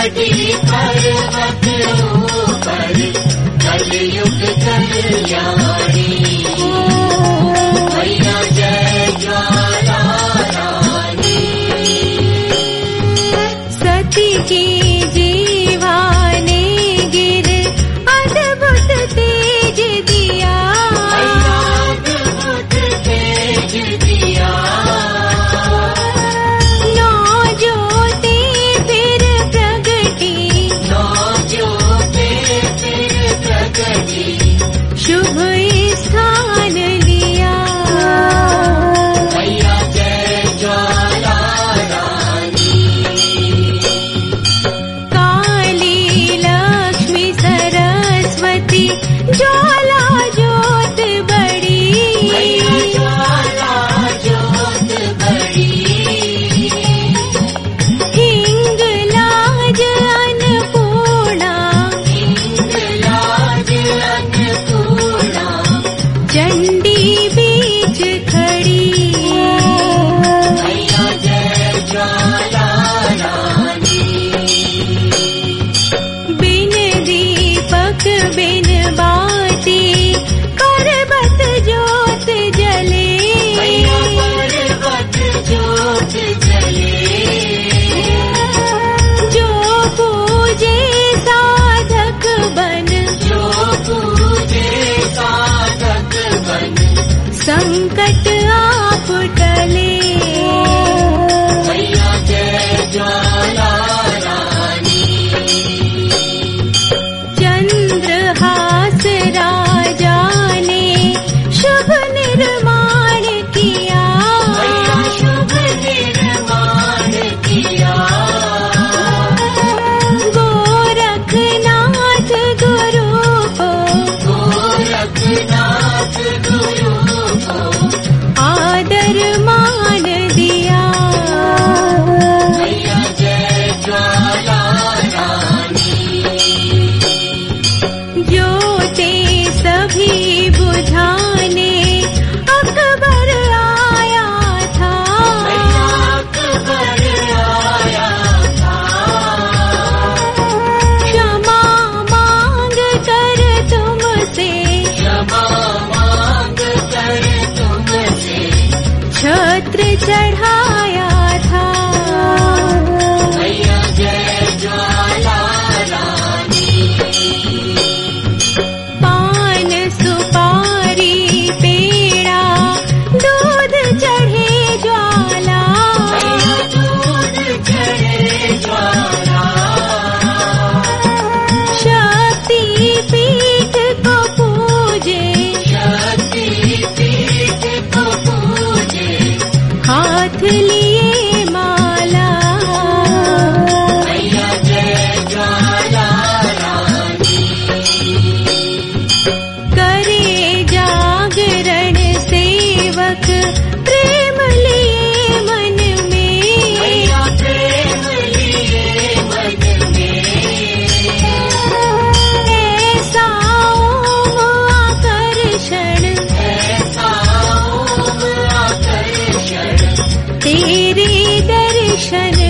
प्रगति पर्वत ऊपर कलयुग कल्याणी मैया जय ज्वाला रानी। सती की जीवा ने गिर अद्भुत तेज दिया, अद्भुत तेज दिया। नौ ज्योति फिर प्रगटी, नौ ज्योति फिर प्रगटी शुभ स्थान लिया। मैया जय ज्वाला रानी। काली लक्ष्मी सरस्वती ज्वाला ज्योत बड़ी, मैया ज्वाला ज्योत बड़ी। हिंगलाज अन्नपूर्णा, हिंगलाज अन्नपूर्णा चंडी बीच खड़ी। मैया जय ज्वाला रानी। बिन दीपक बिन बाती पर्वत ज्योत जले, मैया पर्वत ज्योत जले। जो पूजे साधक बन, जो पूजे साधक बन संकट आप टले। मैया जय ज्वाला रानी। चंद्रहास राजा ने शुभ निर्माण किया, मैया शुभ निर्माण किया। गोरखनाथ गुरु को गोरखनाथ गुरु को आदर मान दिया। मैया जय ज्वाला रानी। ज्योति सभी बुझाने अकबर आया था, मैया अकबर आया था। क्षमा मांग कर तुमसे क्षमा मांग कर तुमसे छत्र चढ़ाया था। मैया जय ज्वाला रानी। पान सुपारी पेड़ा दूध चढ़े ज्वाला, मैया दूध चढ़े ज्वाला। शक्ति पीठ को पूजे, शक्ति पीठ को पूजे हाथ लिए माला। मैया जय ज्वाला रानी। करे जागरण सेवक प्रेम लिए मन में, मैया प्रेम लिए मन में। ऐसा ओम आकर्षण ऐसा ओम आकर्षण तेरे दर्शन